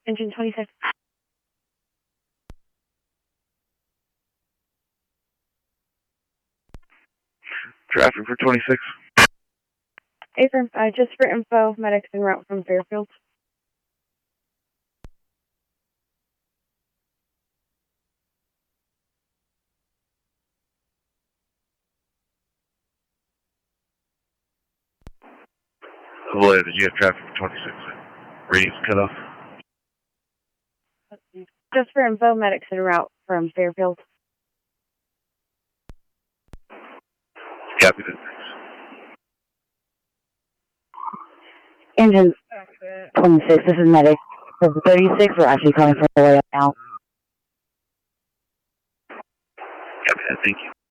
Engine 26. Traffic for 26. Affirm, just for info, medics en route from Fairfield. Vallejo, did you have traffic for 26? Readings cut off. Just for info, medics en route from Fairfield. Copy that. Engine 26, this is medic. For 36, we're actually coming from the way up now. Copy that, thank you.